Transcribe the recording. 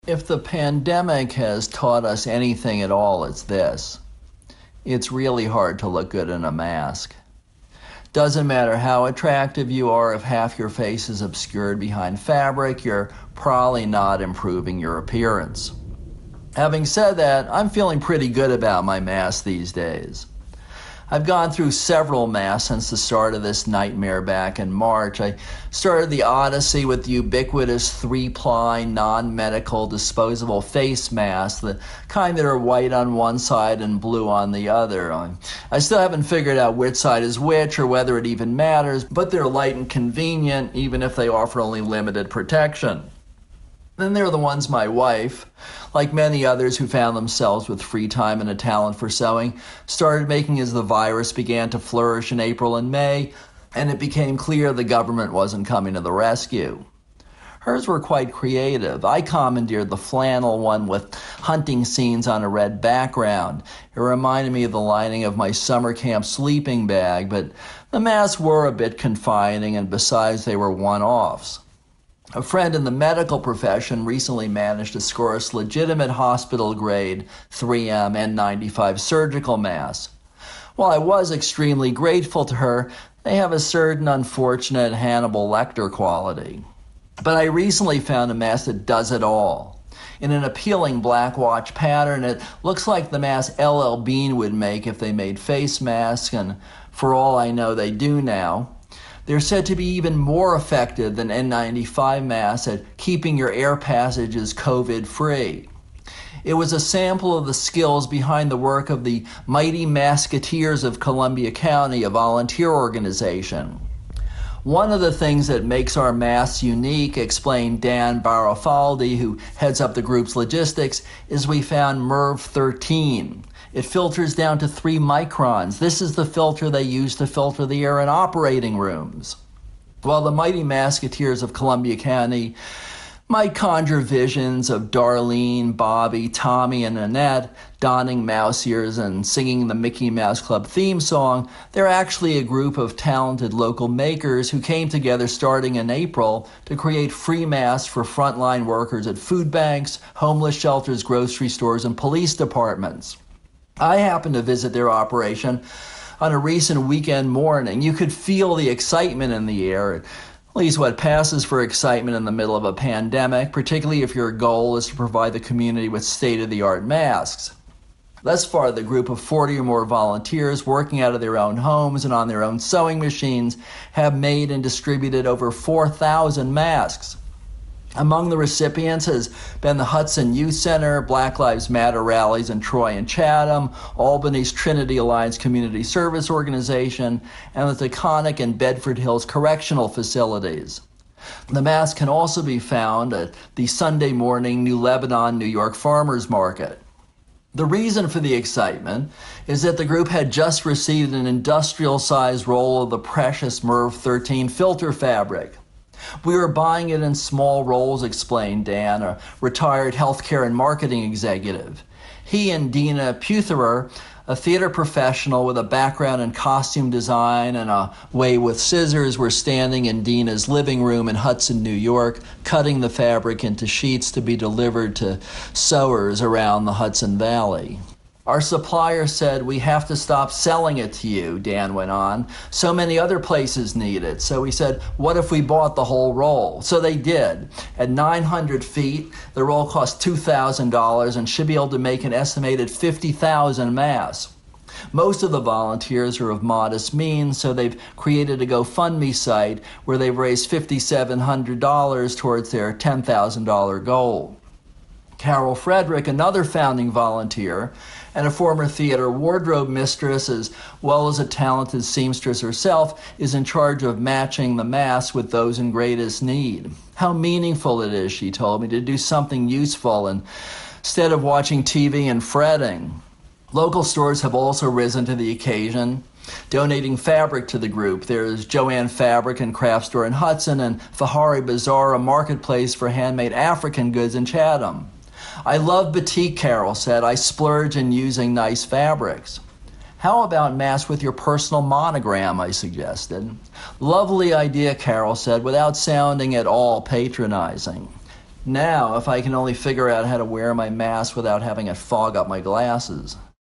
If the pandemic has taught us anything at all, it's this. It's really hard to look good in a mask. Doesn't matter how attractive you are, if half your face is obscured behind fabric, you're probably not improving your appearance. Having said that, I'm feeling pretty good about my mask these days. I've gone through several masks since the start of this nightmare back in March. I started the odyssey with the ubiquitous 3-ply, non-medical, disposable face masks, the kind that are white on one side and blue on the other. I still haven't figured out which side is which or whether it even matters, but they're light and convenient, even if they offer only limited protection. Then there are the ones my wife, like many others who found themselves with free time and a talent for sewing, started making as the virus began to flourish in April and May, and it became clear the government wasn't coming to the rescue. Hers were quite creative. I commandeered the flannel one with hunting scenes on a red background. It reminded me of the lining of my summer camp sleeping bag, but the masks were a bit confining, and besides, they were one-offs. A friend in the medical profession recently managed to score us legitimate hospital-grade 3M N95 surgical masks. While I was extremely grateful to her, they have a certain unfortunate Hannibal Lecter quality. But I recently found a mask that does it all. In an appealing black watch pattern, it looks like the mask LL Bean would make if they made face masks, and for all I know, they do now. They're said to be even more effective than N95 masks at keeping your air passages COVID-free. It was a sample of the skills behind the work of the Mighty Masketeers of Columbia County, a volunteer organization. One of the things that makes our masks unique, explained Dan Barafaldi, who heads up the group's logistics, is we found MERV 13. It filters down to 3 microns. This is the filter they use to filter the air in operating rooms. While the Mighty Masketeers of Columbia County might conjure visions of Darlene, Bobby, Tommy, and Annette donning mouse ears and singing the Mickey Mouse Club theme song, they're actually a group of talented local makers who came together starting in April to create free masks for frontline workers at food banks, homeless shelters, grocery stores, and police departments. I happened to visit their operation on a recent weekend morning. You could feel the excitement in the air, at least what passes for excitement in the middle of a pandemic, particularly if your goal is to provide the community with state-of-the-art masks. Thus far, the group of 40 or more volunteers working out of their own homes and on their own sewing machines have made and distributed over 4,000 masks. Among the recipients has been the Hudson Youth Center, Black Lives Matter rallies in Troy and Chatham, Albany's Trinity Alliance Community Service Organization, and the Taconic and Bedford Hills Correctional Facilities. The masks can also be found at the Sunday morning New Lebanon, New York Farmers Market. The reason for the excitement is that the group had just received an industrial-sized roll of the precious MERV 13 filter fabric. We were buying it in small rolls, explained Dan, a retired healthcare and marketing executive. He and Dina Putherer, a theater professional with a background in costume design and a way with scissors, were standing in Dina's living room in Hudson, New York, cutting the fabric into sheets to be delivered to sewers around the Hudson Valley. Our supplier said, "We have to stop selling it to you," Dan went on. "So many other places need it." So we said, "What if we bought the whole roll?" So they did. At 900 feet, the roll cost $2,000 and should be able to make an estimated 50,000 masks. Most of the volunteers are of modest means, so they've created a GoFundMe site where they've raised $5,700 towards their $10,000 goal. Carol Frederick, another founding volunteer and a former theater wardrobe mistress, as well as a talented seamstress herself, is in charge of matching the masks with those in greatest need. How meaningful it is, she told me, to do something useful instead of watching TV and fretting. Local stores have also risen to the occasion, donating fabric to the group. There's Joanne Fabric and Craft Store in Hudson and Fahari Bazaar, a marketplace for handmade African goods in Chatham. "I love batik," Carol said. "I splurge in using nice fabrics." "How about masks with your personal monogram?" I suggested. "Lovely idea," Carol said, without sounding at all patronizing. Now, if I can only figure out how to wear my mask without having it fog up my glasses.